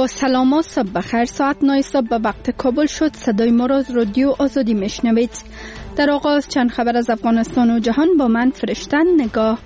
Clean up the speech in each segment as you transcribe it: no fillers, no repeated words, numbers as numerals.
با سلام و صبح بخیر. ساعت 9 صبح به وقت کابل شد. صدای ما را از رادیو آزادی میشنوید. در آغاز چند خبر از افغانستان و جهان با من فرشتن نگاه.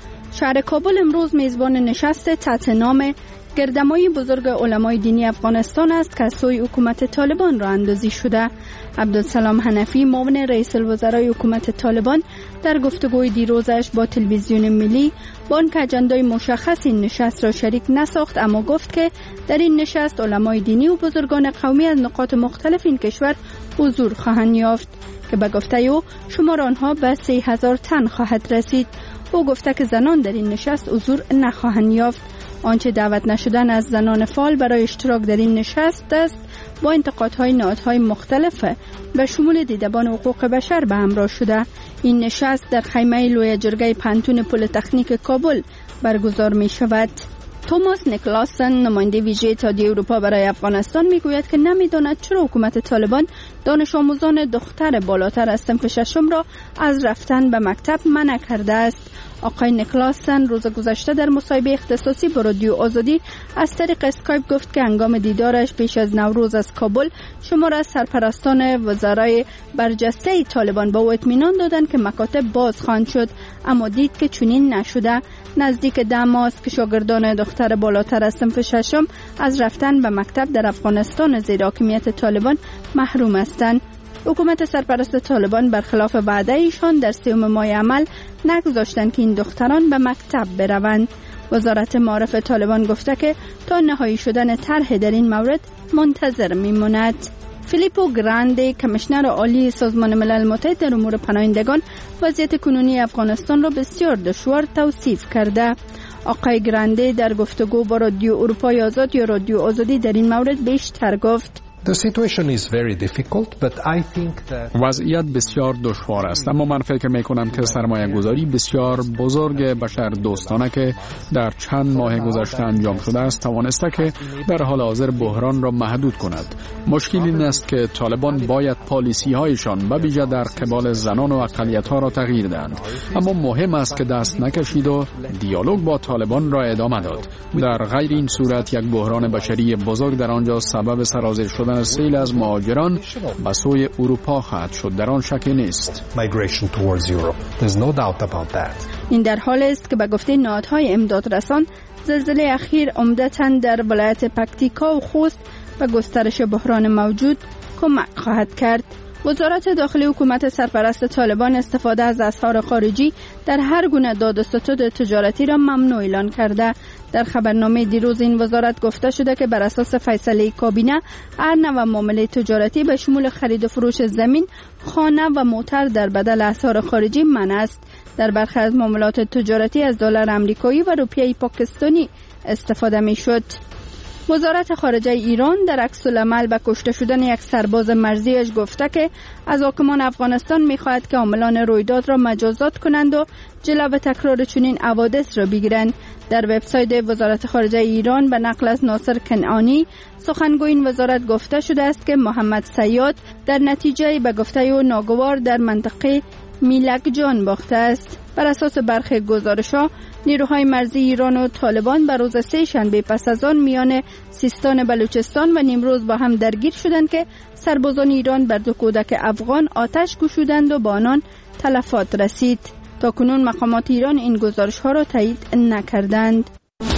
شهر کابل امروز میزبان نشست تحت نام گردمای بزرگ علمای دینی افغانستان است که از سوی حکومت طالبان را اندازی شده. عبدالسلام حنفی معاون رئیس الوزرای حکومت طالبان در گفتگوی دیروزش با تلویزیون ملی با آنکه اجندای مشخص این نشست را شریک نساخت، اما گفت که در این نشست علمای دینی و بزرگان قومی از نقاط مختلف این کشور حضور خواهند یافت که به گفته او شمار آنها به 3000 تن خواهد رسید. او گفته که زنان در این نشست حضور نخواهند یافت. آنچه دعوت نشدن از زنان فعال برای اشتراک در این نشست است با انتقادهای نهادهای مختلف به شمول دیدبان حقوق بشر به همراه شده. این نشست در خیمه لوی جرگه پانتون پلی‌تکنیک کابل برگزار می شود. توماس نیکلاسن نماینده ویژه اتحادیه اروپا برای افغانستان میگوید که نمیداند چرا حکومت طالبان دانش آموزان دختر بالاتر از صنف ششم را از رفتن به مکتب منع کرده است. آقای نیکلاسن روز گذشته در مصاحبه اختصاصی با رادیو آزادی از طریق اسکایپ گفت که هنگام دیدارش پیش از نوروز از کابل شمار از سرپرستان وزرای برجسته طالبان به او اطمینان دادند که مکاتب باز خواهند شد، اما دید که چنین نشده. نزدیک 10 ماه است که شاگردان دختر بالاتر از صنف ششم از رفتن به مکتب در افغانستان زیر حاکمیت طالبان محروم هستند. حکومت سرپرست طالبان برخلاف وعده ایشان در 3 ماه عمل نگذاشتند که این دختران به مکتب بروند. وزارت معارف طالبان گفته که تا نهایی شدن طرح در این مورد منتظر میماند. فیلیپو گراندی کمیشنر عالی سازمان ملل متحد در امور پناهندگان وضعیت کنونی افغانستان را بسیار دشوار توصیف کرده. آقای گراندی در گفتگو با رادیو اروپای آزاد یا رادیو آزادی در این مورد بیشتر گفت: وضعیت بسیار دشوار است، اما من فکر میکنم که سرمایه گذاری بسیار بزرگ بشر دوستانه که در چند ماه گذشته انجام شده است توانسته که در حال حاضر بحران را محدود کند. مشکل این است که طالبان باید پالیسی هایشان به ویژه در قبال زنان و اقلیت ها را تغییر دهند، اما مهم است که دست نکشید و دیالوگ با طالبان را ادامه داد. در غیر این صورت یک بحران بشری بزرگ در آنجا سبب سرازیر شدن سیل از مهاجران به سوی اروپا خواهد شد، در آن شکی نیست. این در حال است که به گفته نهادهای امدادرسان زلزله اخیر عمدتاً در ولایت پکتیکا و خوست به گسترش بحران موجود کمک خواهد کرد. وزارت داخلی حکومت سرپرست طالبان استفاده از اسعار خارجی در هر گونه داد و ستد تجارتی را ممنوع اعلان کرده. در خبرنامه دیروز این وزارت گفته شده که بر اساس فیصله کابینه هر نوع معامله تجارتی به شمول خرید و فروش زمین، خانه و موتر در بدل اسعار خارجی منع است. در برخی از معاملات تجارتی از دلار آمریکایی و روپیه پاکستانی استفاده می شد. وزارت خارجه ایران در عکس العمل به کشته شدن یک سرباز مرزیش گفته که از حاکمان افغانستان می‌خواهد که عاملان رویداد را مجازات کنند و جلو تکرار چنین حوادث را بگیرند. در وبسایت وزارت خارجه ایران به نقل از ناصر کنعانی سخنگوی این وزارت گفته شده است که محمد صیاد در نتیجه به گفته او ناگوار در منطقه میلک جان باخته است. بر اساس برخی گزارش‌ها نیروهای مرزی ایران و طالبان بر روز 3 شنبه پس از آن میان سیستان بلوچستان و نیمروز با هم درگیر شدند که سربازان ایران بر 2 کودک افغان آتش گشودند و با آنان تلفات رسید. تاکنون مقامات ایران این گزارش‌ها را تایید نکردند.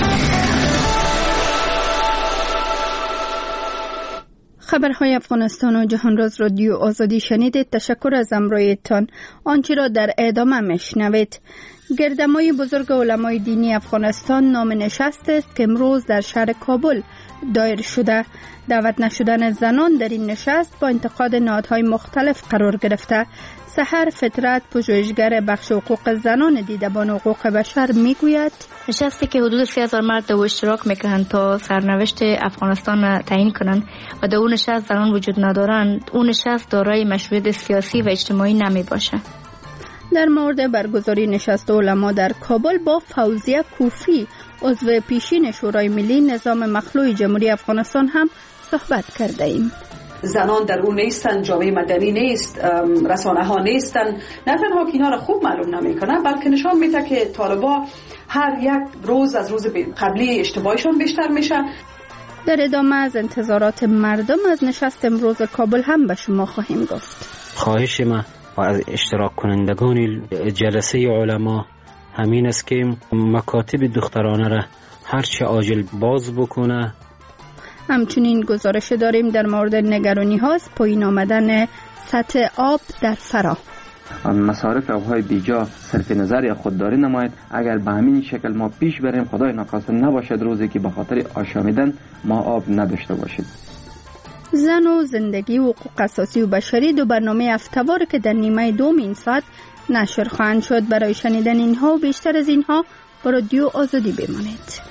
خبرهای افغانستان و جهان را از رادیو آزادی شنیدید. تشکر از همراهیتان. آنچه را در ادامه میشنوید. گردمای بزرگ علمای دینی افغانستان نام نشست است که امروز در شهر کابل دایر شده. دعوت نشدن زنان در این نشست با انتقاد نهادهای مختلف قرار گرفته. سحر فطرت، پژوهشگر بخش حقوق زنان دیدبان حقوق بشر میگوید نشستی که حدود 30,000 مرد در اشتراک میکنند تا سرنوشت افغانستان تعیین کنند و در اون نشست زنان وجود ندارند، اون نشست دارای مشروعیت سیاسی و اجتماعی نمی باشه. در مورد برگزاری نشست علما در کابل با فوزیه کوفی عضو پیشین شورای ملی نظام مخلوع جمهوری افغانستان هم صحبت کرده ایم. زنان در اون نیستن، جامعه مدنی نیست، رسانه ها نیستن. نه تنها که اینا را خوب معلوم نمیکنه، بلکه نشان میده که طالبا هر یک روز از روز قبلی اشتباهشون بیشتر میشه. در ادامه از انتظارات مردم از نشست امروز کابل هم به شما خواهیم گفت. خواهش ما و از اشتراک کنندگان جلسه علما همین است که مکاتب دخترانه را هرچه عاجل باز بکنه. همچنین گزارش داریم در مورد نگرانی هاست پایین آمدن سطح آب در فرا. مصارف آبهای بیجا صرف نظر یا خودداری نماید. اگر به همین شکل ما پیش بریم خدای نخواسته نباشد روزی که به خاطر آشامیدن ما آب نداشته باشید. زن و زندگی و حقوق اساسی و بشری دو برنامه هفته‌وار که در نیمه دوم این ساعت نشر خواهند شد. برای شنیدن اینها و بیشتر از اینها با رادیو آزادی بمانید.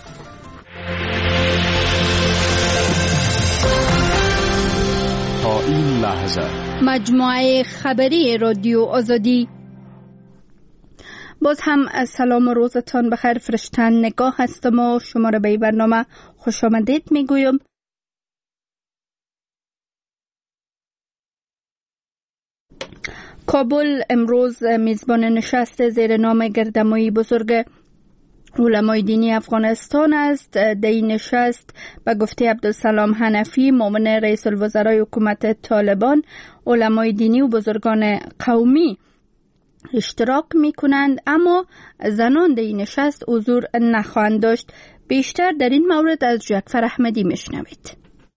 تا این لحظه مجموعه خبری رادیو آزادی. باز هم سلام و روزتان بخیر. فرشتن نگاه هستم و شما را به این برنامه خوش آمدید میگویم. کابل امروز میزبان نشست زیر نام گردمایی بزرگ علمای دینی افغانستان است. در این نشست به گفته عبدالسلام حنفی معاون رئیس الوزرای حکومت طالبان علمای دینی و بزرگان قومی اشتراک می کنند، اما زنان در این نشست حضور نخواهند داشت. بیشتر در این مورد از جعفر احمدی میشنوید.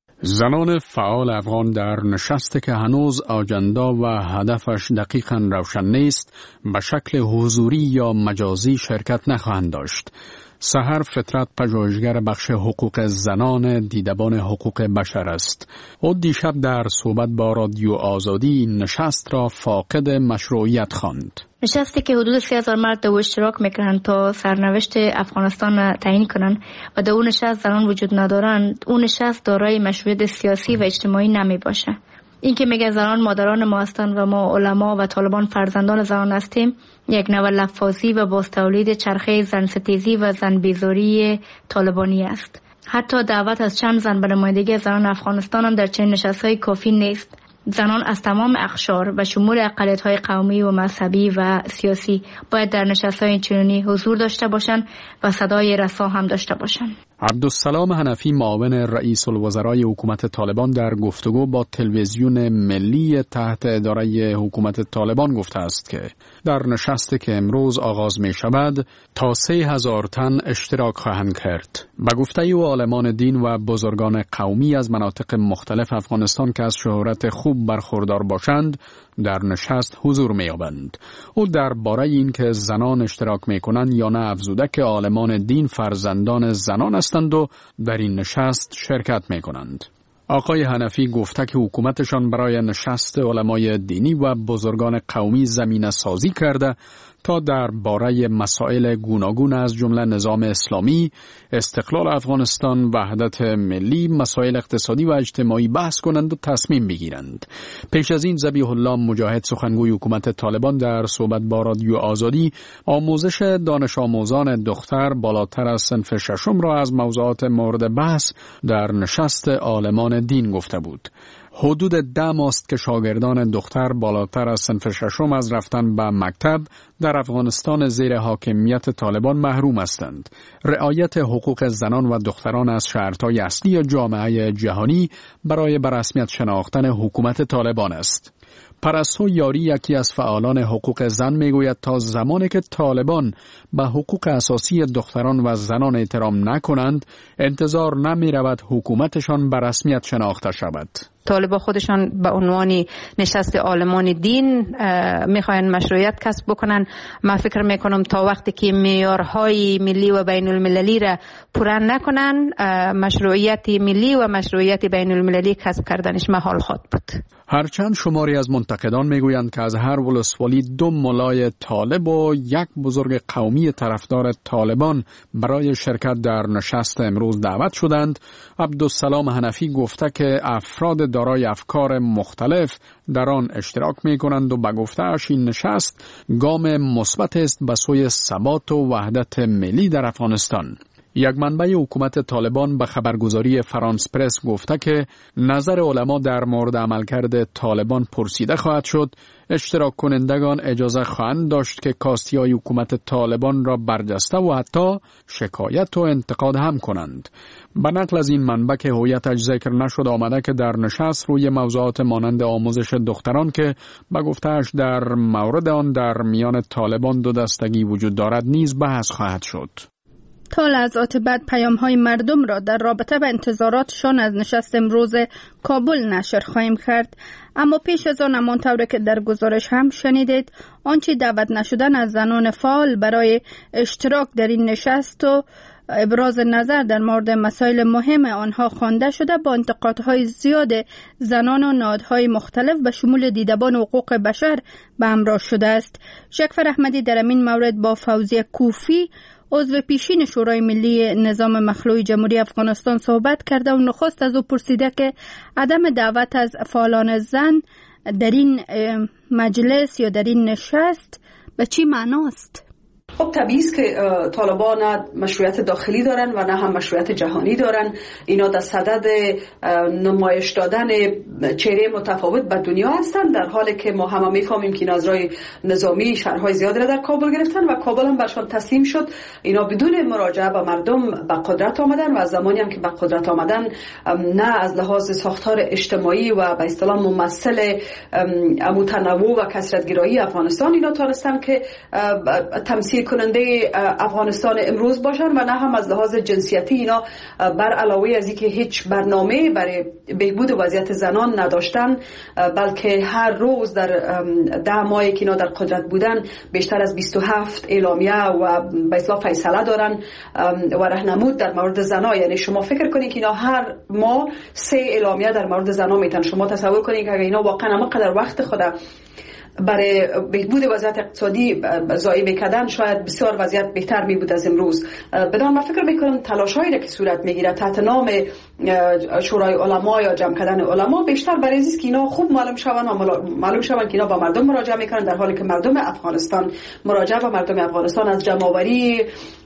زنان فعال افغان در نشستی که هنوز آجندا و هدفش دقیقاً روشن نیست به شکل حضوری یا مجازی شرکت نخواهند داشت. سحر فطرت پژوهشگر بخش حقوق زنان دیدبان حقوق بشر است. او دیشب در صحبت با رادیو آزادی نشست را فاقد مشروعیت خواند. نشستی که حدود 30,000 مرد در اشتراک میکنند تا سرنوشت افغانستان تعیین کنند و در اون نشست زنان وجود ندارند، اون نشست دارای مشروعیت سیاسی و اجتماعی نمی باشه. این که میگه زنان مادران ما هستند و ما علما و طالبان فرزندان زنان هستیم، یک نوع لفاظی و باز تولید چرخه زن ستیزی و زن بیزاری طالبانی است. حتی دعوت از چند زن به نمایندگی زنان افغانستان هم در چنین نشست‌های کافی نیست. زنان از تمام اقشار و شمول اقلیت‌های قومی و مذهبی و سیاسی باید در نشست‌های چنینی حضور داشته باشند و صدای رسا هم داشته باشند. عبدالسلام حنفی معاون رئیس الوزرای حکومت طالبان در گفتگو با تلویزیون ملی تحت اداره حکومت طالبان گفته است که در نشستی که امروز آغاز می شود تا 3,000 تن اشتراک خواهند کرد. به گفته او عالمان دین و بزرگان قومی از مناطق مختلف افغانستان که از شهرت خوب برخوردار باشند در نشست حضور می یابند. او درباره این که زنان اشتراک می کنند یا نه افزوده که عالمان دین فرزندان زنان هستند و در این نشست شرکت می کنند. آقای حنفی گفته که حکومتشان برای نشست علمای دینی و بزرگان قومی زمینه سازی کرده تا درباره مسائل گوناگون از جمله نظام اسلامی، استقلال افغانستان، وحدت ملی، مسائل اقتصادی و اجتماعی بحث کنند و تصمیم بگیرند. پیش از این ذبیح الله مجاهد سخنگوی حکومت طالبان در صحبت با رادیو آزادی آموزش دانش آموزان دختر بالاتر از صنف ششم را از موضوعات مورد بحث در نشست عالمان دین گفته بود. حدود 10 ماه است که شاگردان دختر بالاتر از صنف ششم از رفتن به مکتب در افغانستان زیر حاکمیت طالبان محروم هستند. رعایت حقوق زنان و دختران از شرطهای اصلی جامعه جهانی برای به رسمیت شناختن حکومت طالبان است. پرستو یاری یکی از فعالان حقوق زن میگوید تا زمانی که طالبان به حقوق اساسی دختران و زنان احترام نکنند انتظار نمی رود حکومتشان به رسمیت شناخته شود. طالبان خودشان به عنوان نشست عالمان دین میخواین مشروعیت کسب بکنن. من فکر میکنم تا وقتی که معیارهای ملی و بین المللی را پورا نکنن مشروعیت ملی و مشروعیت بین المللی کسب کردنش محال خواهد بود. هرچند شماری از منتقدان میگویند که از هر ولسوالی 2 ملای طالب و 1 بزرگ قومی طرفدار طالبان برای شرکت در نشست امروز دعوت شدند، عبدالسلام حنفی گفته که افراد دارای افکار مختلف در آن اشتراک می کنند و به گفته‌اش این نشست گام مثبت است به سوی ثبات و وحدت ملی در افغانستان. یک منبع حکومت طالبان به خبرگزاری فرانس پرس گفته که نظر علما در مورد عملکرد طالبان پرسیده خواهد شد. اشتراک کنندگان اجازه خواهند داشت که کاستی‌های حکومت طالبان را برجسته و حتی شکایت و انتقاد هم کنند. به نقل از این منبع که هویتش ذکر نشد آمده که در نشست روی موضوعات مانند آموزش دختران که به گفته‌اش در مورد آن در میان طالبان دو دستگی وجود دارد نیز بحث خواهد شد. تا لحظات بعد پیام‌های مردم را در رابطه با انتظاراتشان از نشست امروز کابل نشر خواهیم کرد. اما پیش از آن همانطور که در گزارش هم شنیدید آنچه دعوت نشدن از زنان فعال برای اشتراک در این نشست و ابراز نظر در مورد مسائل مهم آنها خوانده شده با انتقادهای زیاد زنان و نهادهای مختلف به شمول دیدبان حقوق بشر به همراه شده است. شکفر احمدی در این مورد با فوزیه کوفی عضو پیشین شورای ملی نظام مخلوع جمهوری افغانستان صحبت کرده و نخست از او پرسیده که عدم دعوت از فعالان زن در این مجلس یا در این نشست به چی معناست؟ خب طبیعی است که طالبان نه مشروعیت داخلی دارن و نه هم مشروعیت جهانی دارن. اینا در صدد نمایش دادن چهره متفاوت به دنیا هستند، در حالی که ما هم میفهمیم که اینا از راه نظامی شهرهای زیادی را در کابل گرفتن و کابل هم برشان تسلیم شد. اینا بدون مراجعه به مردم به قدرت آمدن و از زمانی هم که به قدرت آمدن نه از لحاظ ساختار اجتماعی و به اصطلاح ممثل متنوع و کثرت‌گرایی افغانستان اینا تونستن که تمثیل کننده افغانستان امروز باشن و نه هم از لحاظ جنسیتی اینا بر علاوه از اینکه هیچ برنامه برای بهبود وضعیت زنان نداشتن، بلکه هر روز در 10 ماهی که اینا در قدرت بودن بیشتر از 27 اعلامیه و به اصطلاح فیصله دارن و راهنمود در مورد زنا. یعنی شما فکر کنید که اینا هر ماه 3 اعلامیه در مورد زنا میتن. شما تصور کنید که اگه اینا واقعا همقدر وقت خود برای بهبود وضعیت اقتصادی ضایع می‌کردن شاید بسیار وضعیت بهتر می بود از امروز. بدان من فکر میکنم تلاش‌هایی که صورت میگیره تحت نام شورای علما یا جمع کردن علما بیشتر برای اینه که اینا خوب معلوم شون که اینا با مردم مراجعه میکنن، در حالی که مردم افغانستان مراجعه با مردم افغانستان از جمع‌آوری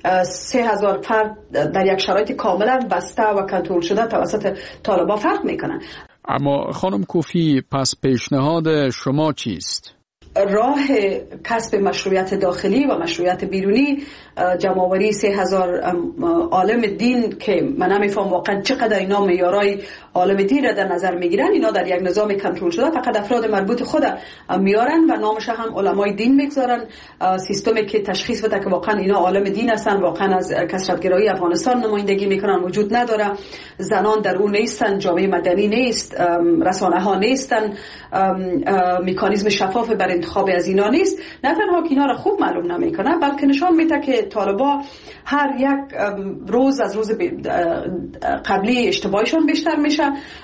3000 فرد در یک شرایط کاملا بسته و کنترل شده توسط طالبان فرق میکنن. اما خانم کوفی پس پیشنهاد شما چیست؟ راه کسب مشروعیت داخلی و مشروعیت بیرونی جمع‌آوری 3000 عالم دین که من نمیفهم واقعا چقدر اینا معیارای عالم دین را در نظر میگیرن. اینا در یک نظام کنترل شده فقط افراد مربوط خود میارن و نامش هم علمای دین میگذارن. سیستمی که تشخیص بده که واقعا اینا عالم دین هستن، واقعا از کثرت‌گرایی افغانستان نمایندگی میکنن وجود نداره. زنان در اون نیستن، جامعه مدنی نیست، رسانه ها نیستن، مکانیزم شفاف برای انتخاب از اینا نیست. نه تنها که اینا را خوب معلوم نمیکنه بلکه نشان میده که طالبان هر یک روز از روز قبلی اشتباهشون بیشتر میشه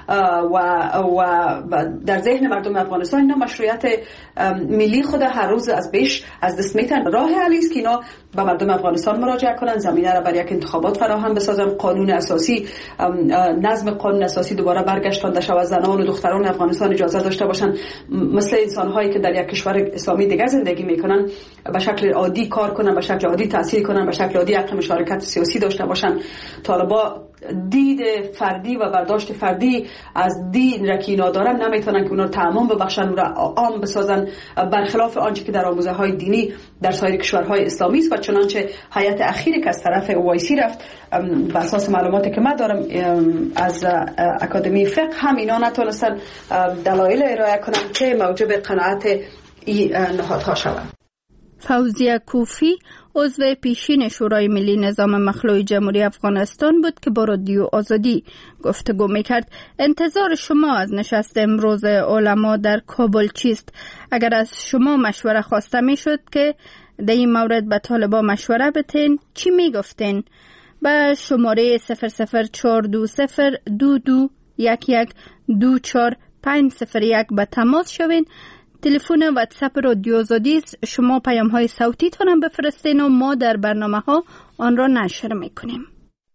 و در ذهن مردم افغانستان اینا مشروعیت ملی خود هر روز از بیش از دست میتن. راه حلی است که اینا به مردم افغانستان مراجعه کنن، زمینه را برای یک انتخابات فراهم بسازن، قانون اساسی نظم قانون اساسی دوباره برگشتانده شود، زنان و دختران افغانستان اجازه داشته باشن مثل انسان‌هایی که در یک کشور اسلامی دیگه زندگی میکنن به شکل عادی کار کنن، به شکل عادی تحصیل کنن، به شکل عادی حق مشارکت سیاسی داشته باشن. طالبان دید فردی و برداشت فردی از دین را که اینا دارن نمیتونن که اونا تعمیم ببخشن و عام بسازن، برخلاف آنچه که در آموزه‌های دینی در سایر کشورهای اسلامی است. و چنانچه هیئت اخیری که از طرف اوایسی رفت بر اساس معلوماتی که من دارم از اکادمی فقه هم اینا نتونستن دلایل ارائه کنن که موجب قناعت این نهادها شوند. فوزیه کوفی عضو پیشین شورای ملی نظام مخلوع جمهوری افغانستان بود که با رادیو آزادی گفتگو میکرد. انتظار شما از نشست امروز علما در کابل چیست؟ اگر از شما مشوره خواسته میشد که در این مورد به طالبان مشوره بتین چی میگفتین؟ به شماره 0042022112450 به تماس شوین. تلفن واتساپ رادیو آزادی است. شما پیام های صوتی تونم بفرستین و ما در برنامه ها آن را نشر میکنیم.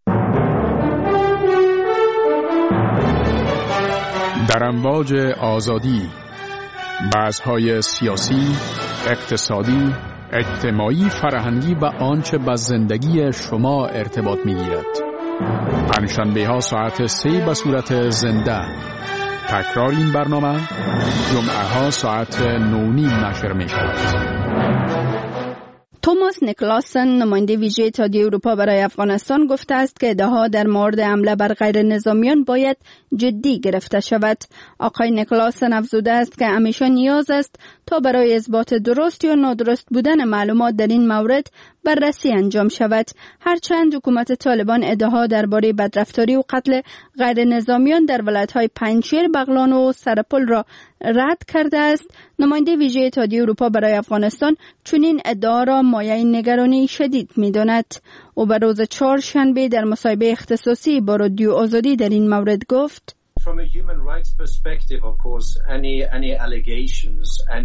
در امواج آزادی بحث های سیاسی، اقتصادی، اجتماعی، فرهنگی و آنچه با زندگی شما ارتباط می‌گیرد. پنجشنبه ها ساعت 3 به صورت زنده. تکرار این برنامه جمعه ها ساعت 9:30 نشر می شود. توماس نیکلاسن، نماینده ویژه اتحادیه اروپا برای افغانستان، گفته است که ادعاها در مورد حمله بر غیر نظامیان باید جدی گرفته شود. آقای نیکلاسن افزوده است که همیشه نیاز است تا برای اثبات درست یا نادرست بودن معلومات در این مورد بررسی انجام شود. هرچند حکومت طالبان ادعاها درباره بدرفتاری و قتل غیر نظامیان در ولایت‌های پنجشیر، بغلان و سرپل را رد کرده است، نماینده ویژه اتحادیه اروپا برای افغانستان چنین ادعا را مایه نگرانی شدید می‌داند. او به روز چهارشنبه در مصاحبه اختصاصی با رادیو آزادی در این مورد گفت: From a human rights perspective, of course, any allegations,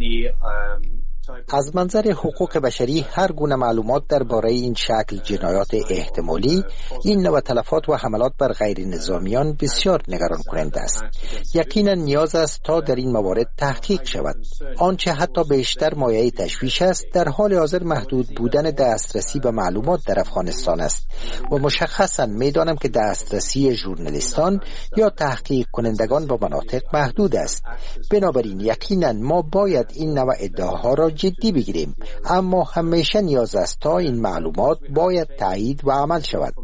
از منظر حقوق بشری هر گونه معلومات درباره این شکل جنایات احتمالی، این نوع تلفات و حملات بر غیر نظامیان بسیار نگران کننده است. یقینا نیاز است تا در این موارد تحقیق شود. آنچه حتی بیشتر مایه تشویش است در حال حاضر محدود بودن دسترسی به معلومات در افغانستان است و مشخصا میدانم که دسترسی ژورنالیستان یا تحقیق کنندگان به مناطق محدود است. بنابراین یقینا ما باید این نوع ادعاها را جدی بگیریم، اما همیشه نیاز است تا این معلومات باید تایید و عمل شود.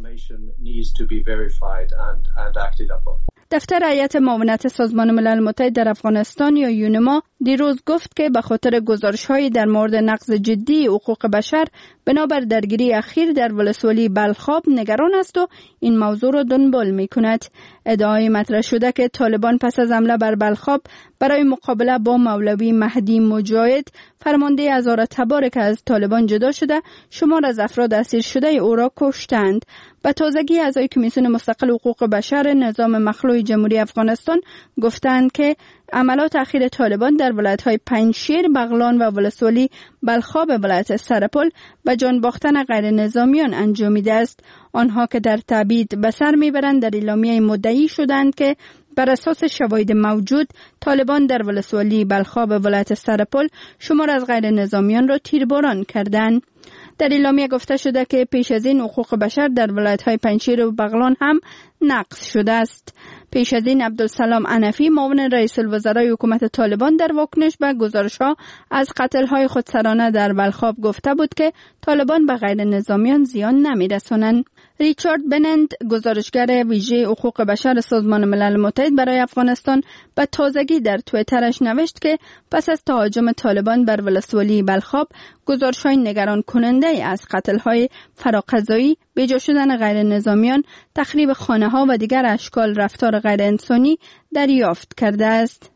دفتر هیئت معاونت سازمان ملل متحد در افغانستان یا یونما دیروز گفت که به خاطر گزارش‌هایی در مورد نقض جدی حقوق بشر بنابر درگیری اخیر در ولسوالی بلخاب نگران است و این موضوع را دنبال می‌کند. ادعای مطرح شده که طالبان پس از حمله بر بلخاب برای مقابله با مولوی مهدی مجاهد، فرمانده هزاره تبار که از طالبان جدا شده، شمار از افراد اسیر شده او را کشتند. به تازگی اعضای کمیسیون مستقل حقوق بشر نظام مخلوع جمهوری افغانستان گفتند که عملات اخیر طالبان در ولایت‌های پنجشیر، بغلان و ولسوالی بلخاب ولایت سرپل به جان باختن غیر نظامیان انجامیده است. آنها که در تبعید به سر میبرند در اعلامیه مدعی شدند که بر اساس شواهد موجود طالبان در ولسوالی بلخاب ولایت سرپل شمار از غیر نظامیان را تیرباران کردند. در اعلامیه گفته شده که پیش از این حقوق بشر در ولایت‌های پنجشیر و بغلان هم نقض شده است. پیش از این عبدالسلام حنفی، معاون رئیس الوزرای حکومت طالبان، در واکنش به گزارش‌ها از قتل‌های خودسرانه در بلخاب گفته بود که طالبان به غیر نظامیان زیان نمی‌رسانند. ریچارد بنند، گزارشگر ویژه حقوق بشر سازمان ملل متحد برای افغانستان، به تازگی در توییترش نوشت که پس از تهاجم طالبان بر ولسوالی بلخاب، گزارش‌های نگران کننده از قتل‌های فراقضایی، بیجا شدن غیر نظامیان، تخریب خانه‌ها و دیگر اشکال رفتار غیر انسانی دریافت کرده است.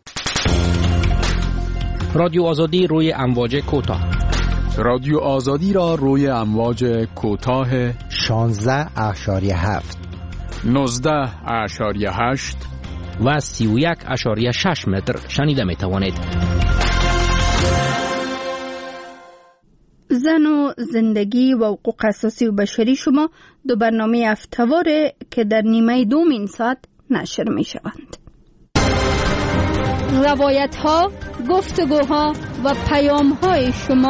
رادیو آزادی روی امواج کوتاه. رادیو آزادی را روی امواج کوتاه 16.7 19.8 و 31.6 متر شنیده می توانید. زن و زندگی و حقوق اساسی و بشری شما دو برنامه هفته‌واره که در نیمه دومین ساعت نشر می شوند. روایت ها، گفتگوها و پیام های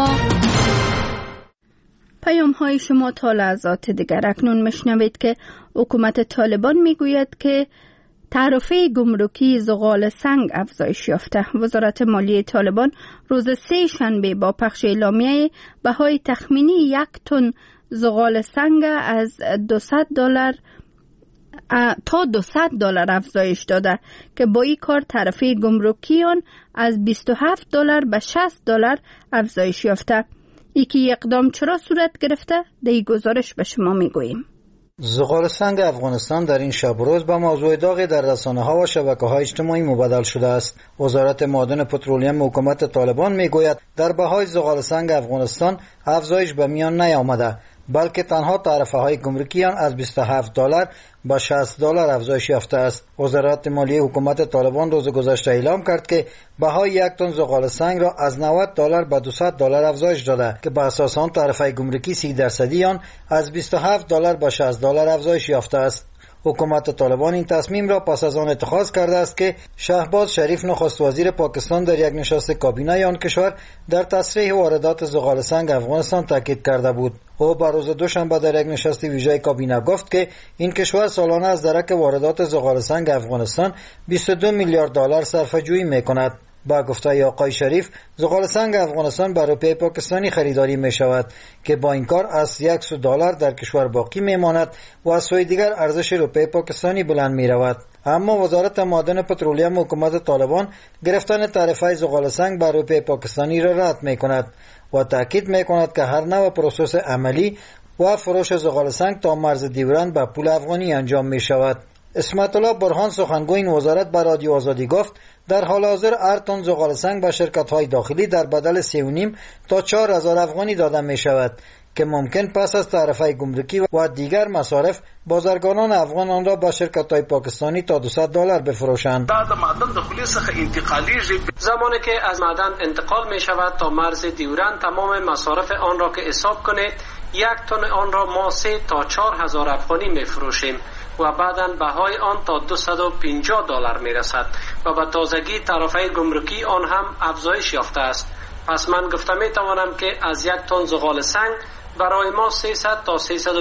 شما تا لحظات دیگر. اکنون میشنوید که حکومت طالبان میگوید که تعرفه گمرکی زغال سنگ افزایش یافته. وزارت مالیه طالبان روز سه شنبه با پخش اعلامیه بهای تخمینی 1 تن زغال سنگ از $200 تا $200 افزایش داده که با این کار تعرفه گمرکی آن از $27 به $60 افزایش یافته. یکی اقدام چرا صورت گرفته؟ در این گزارش به شما میگوییم. زغال سنگ افغانستان در این شب و روز با موضوع داغی در رسانه‌ها و شبکه‌های اجتماعی مبادل شده است. وزارت معادن پترولیوم حکومت طالبان میگوید در بهای زغال سنگ افغانستان افزایش به میان نیامده، بلکه تنها تعرفه های گمرکی آن از $27 به $60 افزایش یافته است. وزارت مالیه حکومت طالبان روز گذشته اعلام کرد که بهای 1 تن زغال سنگ را از $90 به $200 افزایش داده که به اساس آن تعرفه گمرکی 30% آن از $27 به $60 افزایش یافته است. حکومت طالبان این تصمیم را پس از آن اتخاذ کرده است که شهباز شریف نخست وزیر پاکستان در یک نشست کابینه آن کشور در تصریح واردات زغال سنگ افغانستان تاکید کرده بود. او بر روز دوشنبه در یک نشست ویژه کابینه گفت که این کشور سالانه از درک واردات زغال سنگ افغانستان 22 میلیارد دلار صرفه‌جویی می‌کند. با گفته آقای شریف، زغال سنگ افغانستان بر روپیه پاکستانی خریداری می شود که با این کار از $100 در کشور باقی می ماند و از سوی دیگر ارزش روپیه پاکستانی بلند می رود. اما وزارت معادن پترولیم حکومت طالبان گرفتن تعرفه زغال سنگ بر روپیه پاکستانی را رد می کند و تاکید می کند که هر نوع پروسس عملی و فروش زغال سنگ تا مرز دیورند به پول افغانی انجام می شود. اسمت الله برهان سخنگوی این وزارت به رادیو آزادی گفت در حال حاضر هر تن زغال سنگ به شرکت‌های داخلی در بدل 3.5 تا 4,000 افغانی داده می شود که ممکن پس از تعرفه گمرکی و دیگر مصارف بازرگانان افغان آن را به شرکت‌های پاکستانی تا $200 بفروشند. زمانی که از معدن انتقال می شود تا مرز دیورند تمام مصارف آن را که حساب کنید 1 تن آن را ما 3 تا 4,000 افغانی می فروشیم و بعداً بهای آن تا $250 می رسد و به تازگی تعرفه گمرکی آن هم افزایش یافته است. پس من گفته می توانم که از 1 تن زغال سنگ برای ما 300 تا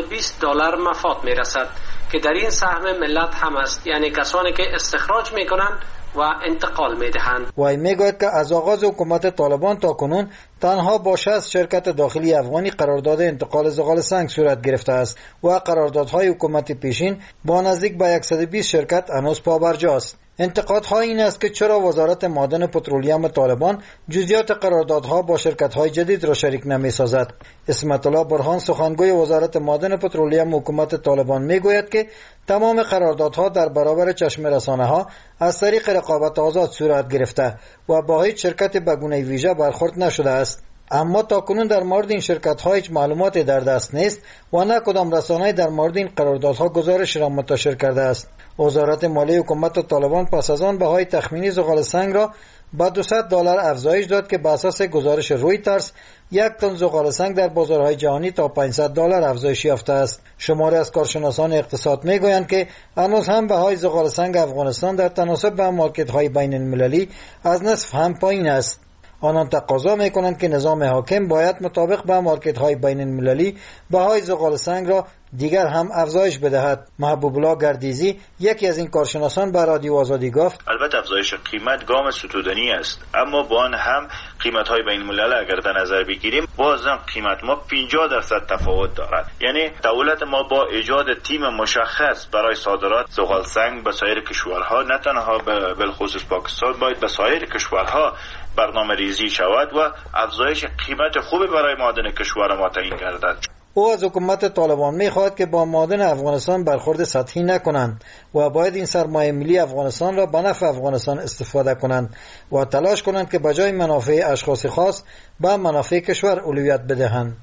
$320 مفاد می رسد که در این سهم ملت هم است، یعنی کسانی که استخراج می کنند و انتقال می دهند. وی می گوید که از آغاز حکومت طالبان تا کنون تنها با 60 شرکت داخلی افغانی قرارداد انتقال زغال سنگ صورت گرفته است و قراردادهای حکومت پیشین با نزدیک به 120 شرکت هنوز پابرجاست. انتقادها این است که چرا وزارت معادن پترولیم طالبان جزئیات قراردادها با شرکت‌های جدید را شریک نمی‌سازد. اسمت الله برهان سخنگوی وزارت معادن پترولیم حکومت طالبان می‌گوید که تمام قراردادها در برابر چشم رسانه‌ها از طریق رقابت آزاد صورت گرفته و با هیچ شرکت به گونه ویژه برخورد نشده است. اما تاکنون در مورد این شرکت‌ها هیچ معلوماتی در دست نیست و نه کدام رسانه‌ای در مورد این قراردادها گزارش را منتشر کرده است. وزارت مالی حکومت طالبان پس از آن بهای تخمینی زغال سنگ را با $200 افزایش داد که بر اساس گزارش رویترز 1 تن زغال سنگ در بازارهای جهانی تا $500 افزایش یافته است. شماری از کارشناسان اقتصاد میگویند که هنوز هم بهای زغال سنگ افغانستان در تناسب با مارکت‌های بین المللی از نصف هم پایین است. آنان تقاضا میکنند که نظام حاکم باید مطابق با مارکت‌های بین المللی بهای زغال سنگ را دیگر هم افزایش بدهد. محبوب الله گردیزی یکی از این کارشناسان به رادیو آزادی گفت البته افزایش قیمت گام ستودنی است، اما با آن هم قیمت‌های بین المللی اگر در نظر بگیریم بازم قیمت ما 50% تفاوت دارد. یعنی دولت ما با ایجاد تیم مشخص برای صادرات زغال سنگ به سایر کشورها، نه تنها به خصوص پاکستان، باید به سایر کشورها برنامه ریزی شود و افزایش قیمت خوبی برای معادن کشور ما تعیین گردد. او از حکومت طالبان می‌خواهد که با معادن افغانستان برخورد سطحی نکنند و باید این سرمایه ملی افغانستان را به نفع افغانستان استفاده کنند و تلاش کنند که بجای منافع اشخاص خاص به منافع کشور اولویت بدهند.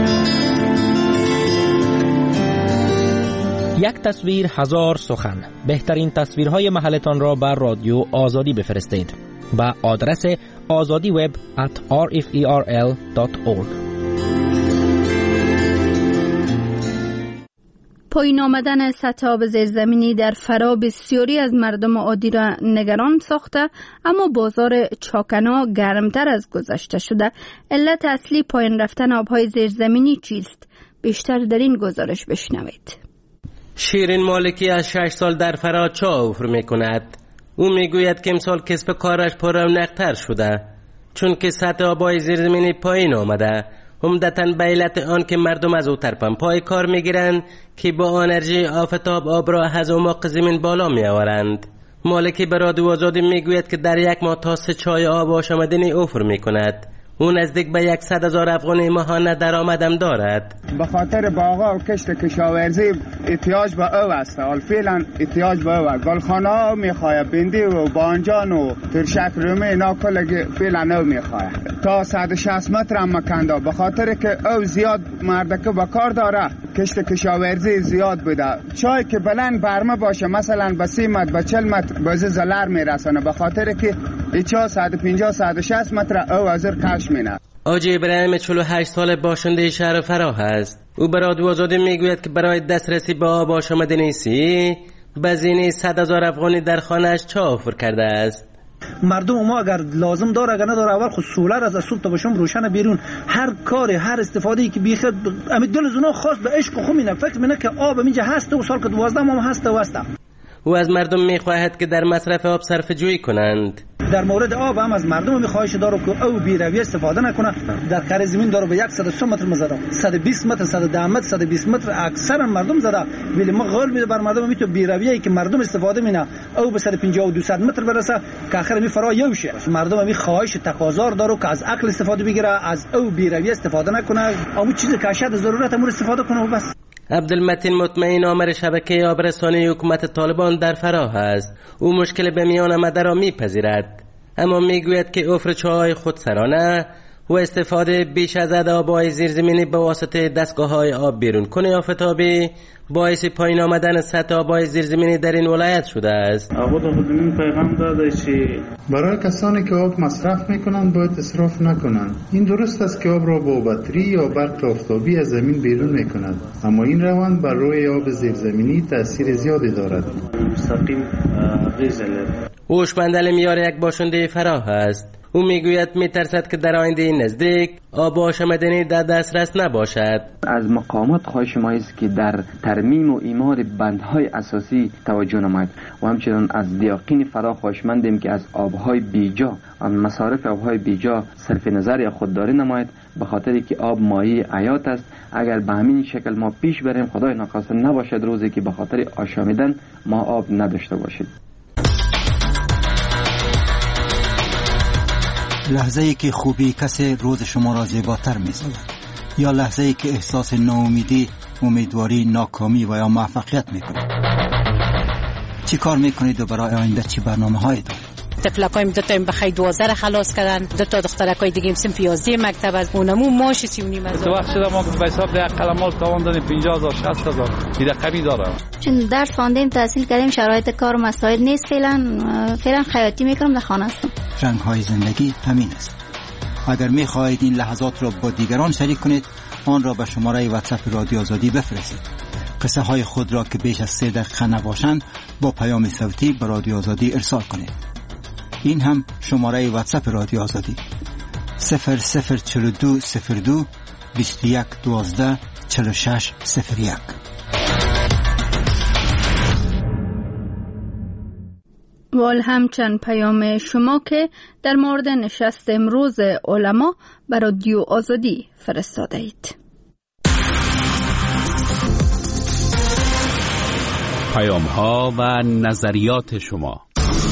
یک تصویر هزار سخن. بهترین تصویرهای محلتان را بر رادیو آزادی بفرستید با آدرس azadiweb@rferl.org. پایین آمدن سطح آب زیرزمینی در فرا بسیاری از مردم عادی را نگران ساخته، اما بازار چاکنا گرمتر از گذشته شده. علت اصلی پایین رفتن آبهای زیرزمینی چیست؟ بیشتر در این گزارش بشنوید. شیرین مالکی از 6 سال در فرا چاه حفر می‌کند. او میگوید که امسال کسب کارش پررونق‌تر شده چون که سطح آبهای زیرزمینی پایین آمده، عمدتاً به علت آن که مردم از او پای کار میگیرند که با انرژی آفتاب آب را از اعماق زمین بالا میآورند. مالکی به رادیو آزادی میگوید که در یک ماه تا 3 چای آب آشامیدنی حفر میکند. او نزدیک به 100,000 افغانی ماهانه درآمدم دارد. به خاطر باغا و کشت کشاورزی احتیاج به او است. حال فعلا احتیاج به او است. گلخانه ها میخواه، بندی و بانجان و ترشک رومی اینا کل فعلا او میخواه. تا 160 متر هم مکنده به خاطر که او زیاد مردکه به کار داره. کشت کشاورزی زیاد بوده. چای که بلند برمه باشه مثلا به 30 متر به 40 متر بازی زلر میرسانه به خاطر که ایچا 150 160 متر او ازر کش مینه. آجی ابراهیم 48 ساله باشنده شهر فراه است. او به رادیو آزادی میگوید که برای دسترسی به آب آشامیدنی سی بزینه 100,000 افغانی در خانه‌اش چه آفر کرده است؟ مردم ما اگر لازم داره اگر نداره اول خود سولر از صبح تا به شام روشن بیرون، هر کاری هر استفاده ای که بیخد امید دل زنا خاص به عشق خو مینه فکر مینه که آب اینجا هست و سال که 12 ماه هست و هست. او از مردم میخواهد که در مصرف آب صرفه جویی کنند. در مورد آب هم از مردم میخواهش داره که او بیروی استفاده نکنه. در کار زمین داره به 100 متر مزرعه 120 متر 110 متر 120 متر اکثر مردم زده، ولی ما قول میده بر مردم میتو بیرویی که مردم استفاده مینه او به 150 و 200 متر برسه که آخر می فرا یوشه. مردم می خواهش تقاضا داره که از عقل استفاده بگیره، از او بیروی استفاده نکنه، اون چیزی که اشد ضرورت امور استفاده کنه و بس. عبدالمتین مطمئن آمر شبکه آبرسانی حکومت طالبان در فراه است. او مشکل به میان آمده را میپذیرد، اما میگوید که افرچه‌های خودسرانه و استفاده بیش از حد آب‌های زیرزمینی به واسطه دستگاه‌های آب بیرون کنه آفتابی باعث پایین آمدن سطح آب‌های زیرزمینی در این ولایت شده است. آباد خودمون پیغام داده که برای کسانی که آب مصرف میکنند باید اسراف نکنند. این درست است که آب را با بطری یا برق آفتابی از زمین بیرون میکند، اما این روند بر روی آب زیرزمینی تأثیر زیادی دارد. مستقیم غیزل هوشمند میار یک باشنده فراه است. او میگوید میترسد که در آینده نزدیک آب آشامیدنی در دسترس نباشد. از مقامات خواهش ما است که در ترمیم و ایمار بندهای اساسی توجه نماید و همچنین از دیاقین فراه خواهشمندیم که از آبهای بیجا، از مصارف آبهای بیجا صرف نظر خودداری نماید، به خاطری که آب مایه حیات است. اگر به همین شکل ما پیش بریم خدای نخواسته نباشد روزی که به خاطر آشامیدن ما آب نداشته باشید. لحظه ای که خوبی کسی روز شما را زیباتر می سازد، یا لحظه ای که احساس ناامیدی، امیدواری، ناکامی و یا موفقیت می کنید. چی کار می کنید و برای آینده چی برنامه هایی دارید؟ طفلکایم دو تا بخیر 12 خلاص کردن، دو تا دخترکای دیگه صنف 11 مکتب از اونمو ماش 39 هزار. تو وقت شده ما به حساب یک قلمال تاوان دادیم 50,000 60,000 دیگه کمی داره. چون درس خواندیم تحصیل کردیم شرایط کار و مسائل نیست، فعلا خیاطی میکنم در خانه هستم. رنگ های زندگی همین است. اگر می خواهید این لحظات را با دیگران شریک کنید آن را به شماره واتساپ رادیو آزادی بفرستید. قصه های خود را که بیش از 3 دقیقه نباشند با پیام صوتی به رادیو آزادی ارسال کنید. این هم شماره واتساپ رادیو آزادی 0042 02 21 12 46 01. وال همچنین پیام شما که در مورد نشست امروز علما بر رادیو آزادی فرستاده اید. پیام ها و نظریات شما.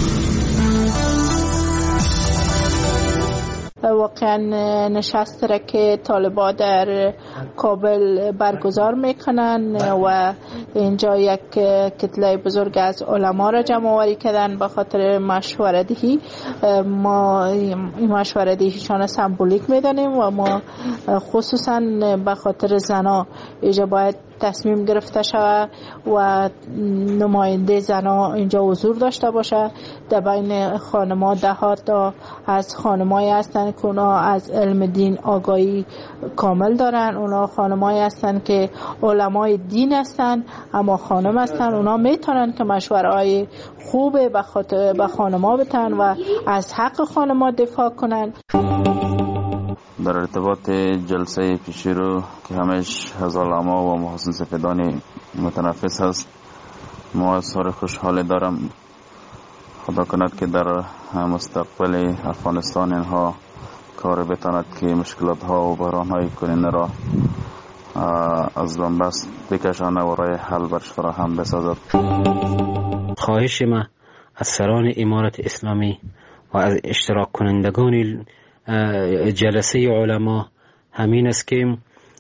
واقعا نشست را که طالبان در کابل برگزار میکنن و اینجا یک کتله بزرگ از علما را جمع آوری کردن به خاطر مشوره دهی. ما این مشوره دهیشان سمبولیک میدانیم و ما خصوصا به خاطر زنا اینجا باید تصمیم گرفته شود و نماینده زنا اینجا حضور داشته باشه. در بین خانم‌ها دهات تا از خانمایی هستن که اونا از علم دین آگاهی کامل دارن، اونا خانمایی هستن که علمای دین هستن اما خانم هستن، اونا میتونن که مشوره‌های خوبه به خانم‌ها بتن و از حق خانم‌ها دفاع کنن. در ارتباط جلسه پیشی رو که همش از علما و محسن سفیدانی متنفس هست، ما سر خوشحالی دارم. خدا کند که در مستقبل افغانستان اینها کار بتاند که مشکلات ها و بحران های کننده را از بنبست بکشانه و راه حل برش فراهم بسازد. خواهش ما از سران امارت اسلامی و از اشتراک کنندگان جلسه علما همین است که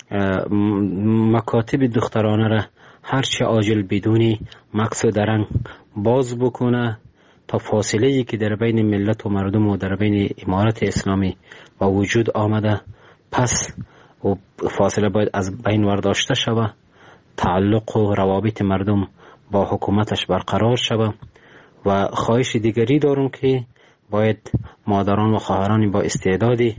مکاتب دخترانه را هرچه عاجل بدونی مقصود رنگ باز بکنه تا فاصله‌ای که در بین ملت و مردم و در بین امارت اسلامی با وجود آمده پس و فاصله باید از بین ورداشته شود، تعلق و روابط مردم با حکومتش برقرار شود. و خواهش دیگری دارم که باید مادران و خواهران با استعدادی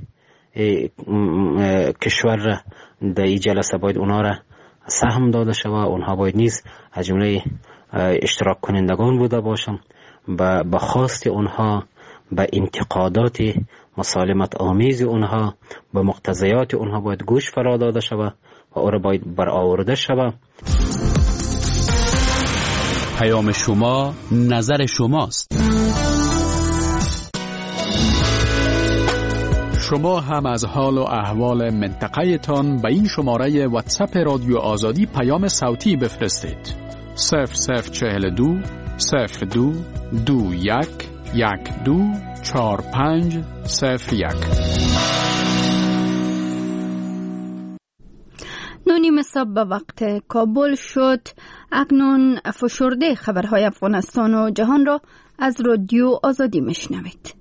کشور را در این جلسه باید اونا را سهم داده شود. اونها باید نیز از جمله اشتراک کنندگان بوده باشم به خواست اونها، به انتقادات مسالمت آمیز اونها، به مقتضیات اونها باید گوش فرا داده شود و او را باید برآورده شود. پیام شما نظر شماست. شما هم از حال و احوال منطقه تان به این شماره واتساپ رادیو آزادی پیام صوتی بفرستید. 0042 02 21 12 4501. نونیم صبح به وقت کابل شد. اکنون فشرده خبرهای افغانستان و جهان را از رادیو آزادی میشنوید.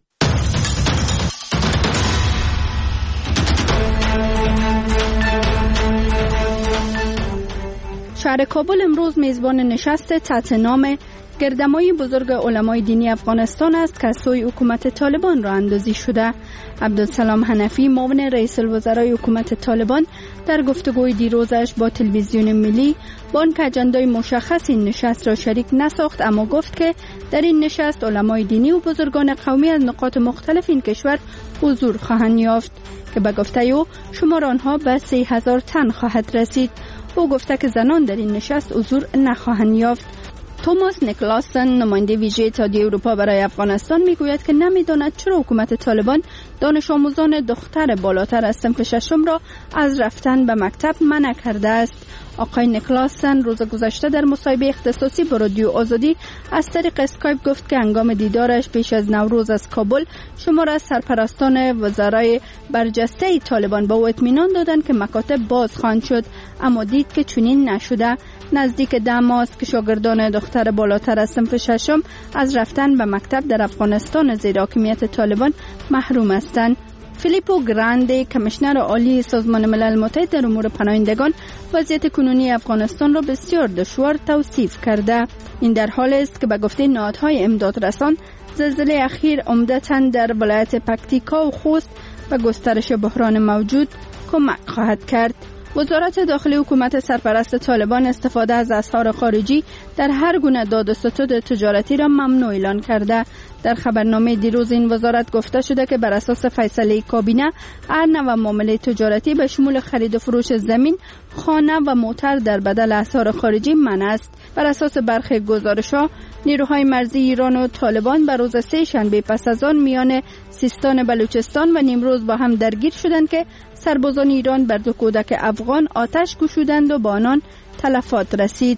شهر کابل امروز میزبان نشست تحت نام گردمای بزرگ علمای دینی افغانستان است که از سوی حکومت طالبان راه اندازی شده. عبدالسلام حنفی معاون رئیس الوزرای حکومت طالبان در گفتگوی دیروزش با تلویزیون ملی با آنکه اجندای مشخص این نشست را شریک نساخت، اما گفت که در این نشست علمای دینی و بزرگان قومی از نقاط مختلف این کشور حضور خواهند یافت که به گفته او شمار آنها به 3000 تن خواهد رسید. او گفته که زنان در این نشست حضور نخواهند یافت. توماس نیکلاسن نماینده ویژه اتحادیه اروپا برای افغانستان میگوید که نمیداند چرا حکومت طالبان دانش آموزان دختر بالاتر از صنف ششم را از رفتن به مکتب منع کرده است. آقای نیکلاسن روز گذشته در مصاحبه اختصاصی با رادیو آزادی از طریق اسکایپ گفت که هنگام دیدارش پیش از نوروز از کابل شمار از سرپرستان وزرای برجسته طالبان با او اطمینان دادند که مکاتب باز خواهند شد، اما دید که چنین نشده. نزدیک 10 ماه است که شاگردان دختر بالاتر از صنف ششم از رفتن به مکتب در افغانستان زیر حاکمیت طالبان محروم هستند. فیلیپو گراندی کمیشنر عالی سازمان ملل متحد در امور پناهندگان وضعیت کنونی افغانستان را بسیار دشوار توصیف کرده. این در حالی است که به گفته نهادهای امدادرسان زلزله اخیر عمدتاً در ولایت پکتیکا و خوست و گسترش بحران موجود کمک خواهد کرد. وزارت داخلی حکومت سرپرست طالبان استفاده از اسعار خارجی در هر گونه داد و ستد تجارتی را ممنوع اعلان کرده. در خبرنامه دیروز این وزارت گفته شده که بر اساس فیصله کابینه هر نوع معامله تجارتی به شمول خرید و فروش زمین، خانه و موتر در بدل اسعار خارجی منع است. بر اساس برخی گزارش‌ها نیروهای مرزی ایران و طالبان بر روز 3 شنبه پس از آن میان سیستان بلوچستان و نیمروز با هم درگیر شدند که سربازان ایران بر 2 کودک افغان آتش گشودند و با آنان تلفات رسید.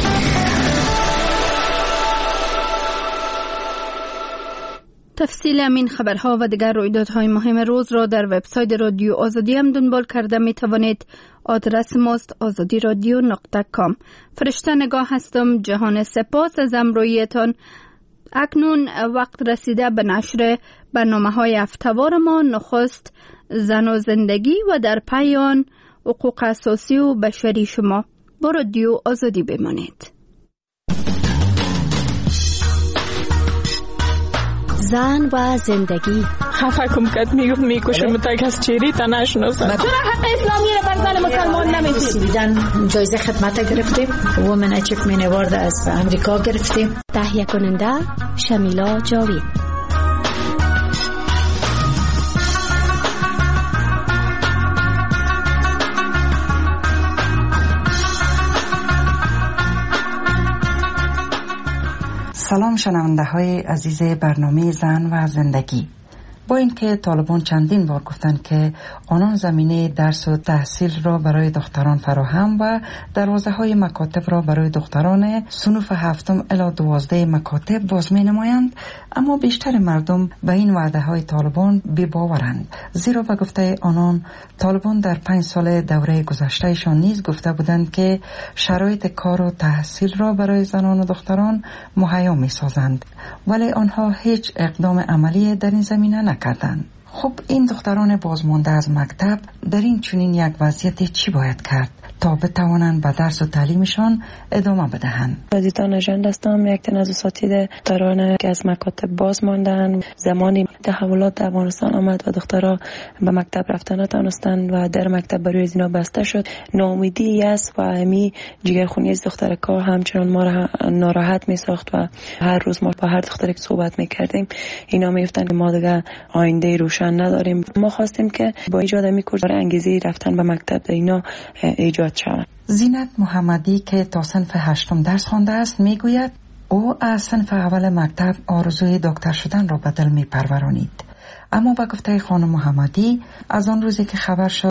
تفصیل همین خبرها و دیگر رویدادهای مهم روز را در وبسایت رادیو آزادی هم دنبال کرده می توانید. آدرس ماست azadiradio.com. فرشته نگاه هستم. جهان سپاس از همراهیتان. اکنون وقت رسیده به نشر برنامه‌های هفته‌وار ما. نخست زن و زندگی و در پی آن حقوق اساسی و بشری شما. با رادیو آزادی بمانید. زن و زندگی. خفه کم کد میکشم تا کس چیری تا نشناسم. چرا حق اسلامی رو بر زن مسلمان نمیدید؟ جایزه خدمت گرفتیم. وومن اچیومنت اوارد از امریکا گرفتیم. تهیه کننده شمیلا جاوید. سلام شنونده های عزیز برنامه زن و زندگی. با اینکه طالبان چندین بار گفتند که آنان زمینه درس و تحصیل را برای دختران فراهم و دروازه‌های مکاتب را برای دختران صنوف 7 الی 12 مکاتب باز می‌نمایند، اما بیشتر مردم به این وعده‌های طالبان بی‌باورند، زیرا به گفته آنان طالبان در 5 سال دوره گذشتهشان نیز گفته بودند که شرایط کار و تحصیل را برای زنان و دختران مهیا می‌سازند، ولی آنها هیچ اقدام عملی در این زمینه نکردند. خب این دختران بازمانده از مکتب در این چنین یک وضعیت چی باید کرد؟ تا بتوانند به درس و تعلیمشان ادامه بدهند. رادیتا نژند هستم، یک تن از اساتید دختران که از مکاتب باز ماندن. زمانی تحولات در افغانستان آمد و دخترها به مکتب رفتن نتونستند و در مکتب برای از اینا بسته شد. ناامیدی است و امی جگرخونی از دخترکا همچنان ما را ناراحت می ساخت و هر روز ما با هر دختری که صحبت می کردیم اینا می گفتن که ما دیگه آینده روشن نداریم. ما خواستیم که با ایجاد امی کورس انگیزه رفتن به مکتب اینا ایجاد شود. زینت محمدی که تا صنف 8 درس خوانده است میگوید او از صنف اول مکتب آرزوی دکتر شدن را به دل می پرورانید. اما با گفته خانم محمدی از آن روزی که خبر شد